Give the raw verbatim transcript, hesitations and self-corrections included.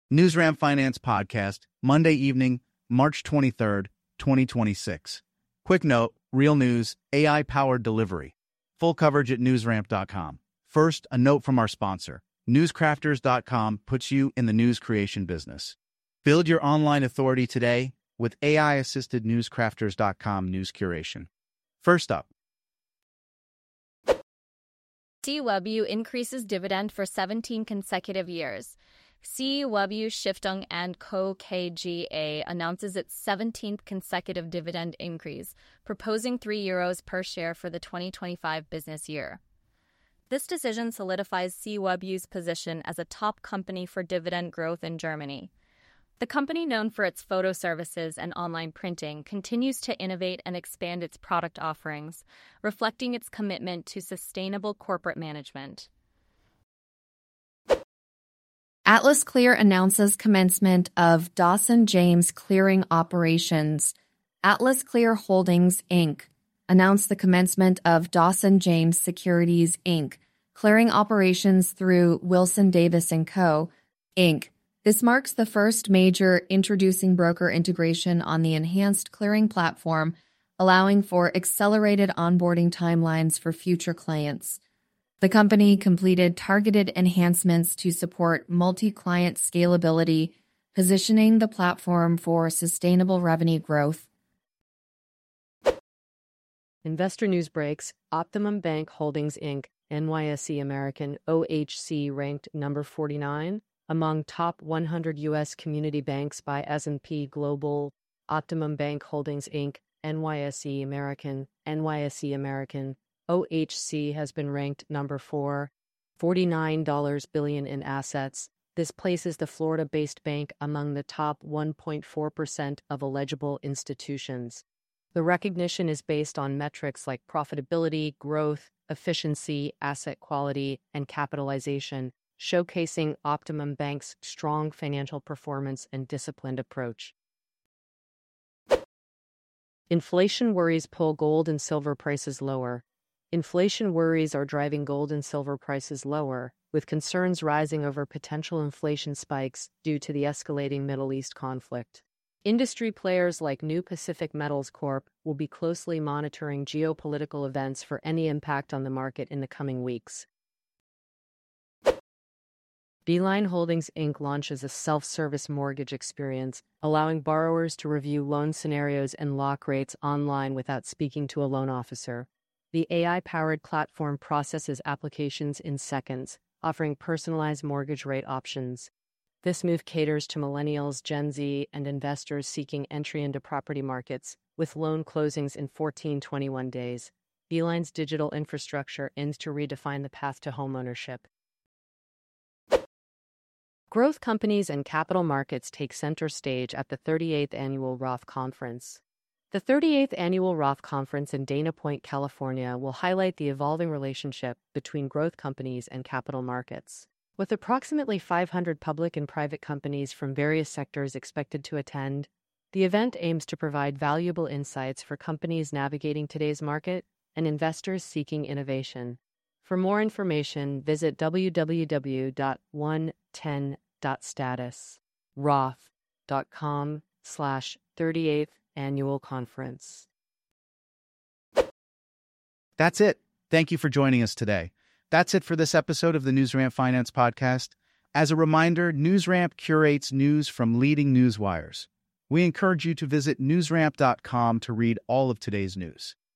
NewsRamp Finance Podcast, Monday evening, March twenty-third, twenty twenty-six. Quick note, real news, A I-powered delivery. Full coverage at newsramp dot com. First, a note from our sponsor. newscrafters dot com puts you in the news creation business. Build your online authority today with A I-assisted newscrafters dot com news curation. First up, C W increases dividend for seventeen consecutive years. C W Shiftung and Co. K G A announces its seventeenth consecutive dividend increase, proposing three euros per share for the twenty twenty-five business year. This decision solidifies C W's position as a top company for dividend growth in Germany. The company, known for its photo services and online printing, continues to innovate and expand its product offerings, reflecting its commitment to sustainable corporate management. Atlas Clear announces commencement of Dawson James clearing operations. Atlas Clear Holdings, Incorporated announced the commencement of Dawson James Securities, Incorporated, clearing operations through Wilson Davis and Co., Incorporated. This marks the first major introducing broker integration on the enhanced clearing platform, allowing for accelerated onboarding timelines for future clients. The company completed targeted enhancements to support multi-client scalability, positioning the platform for sustainable revenue growth. Investor news breaks. Optimum Bank Holdings, Incorporated, N Y S E American, O H C, ranked number forty-nine among top one hundred U S community banks by S and P Global. Optimum Bank Holdings, Incorporated, N Y S E American, N Y S E American, O H C has been ranked number four, forty-nine billion dollars in assets. This places the Florida-based bank among the top one point four percent of eligible institutions. The recognition is based on metrics like profitability, growth, efficiency, asset quality, and capitalization, showcasing Optimum Bank's strong financial performance and disciplined approach. Inflation worries pull gold and silver prices lower. Inflation worries are driving gold and silver prices lower, with concerns rising over potential inflation spikes due to the escalating Middle East conflict. Industry players like New Pacific Metals Corporation will be closely monitoring geopolitical events for any impact on the market in the coming weeks. Beeline Holdings, Incorporated launches a self-service mortgage experience, allowing borrowers to review loan scenarios and lock rates online without speaking to a loan officer. The A I-powered platform processes applications in seconds, offering personalized mortgage rate options. This move caters to millennials, Gen Z, and investors seeking entry into property markets, with loan closings in fourteen to twenty-one days. Beeline's digital infrastructure aims to redefine the path to homeownership. Growth companies and capital markets take center stage at the thirty-eighth Annual Roth Conference. The thirty-eighth Annual Roth Conference in Dana Point, California, will highlight the evolving relationship between growth companies and capital markets. With approximately five hundred public and private companies from various sectors expected to attend, the event aims to provide valuable insights for companies navigating today's market and investors seeking innovation. For more information, visit w w w dot one ten dot status roth dot com slash thirty-eighth Annual Conference. that's it. Thank you for joining us today. That's it for this episode of the NewsRamp Finance Podcast. As a reminder, NewsRamp curates news from leading news wires. We encourage you to visit newsramp dot com to read all of today's news.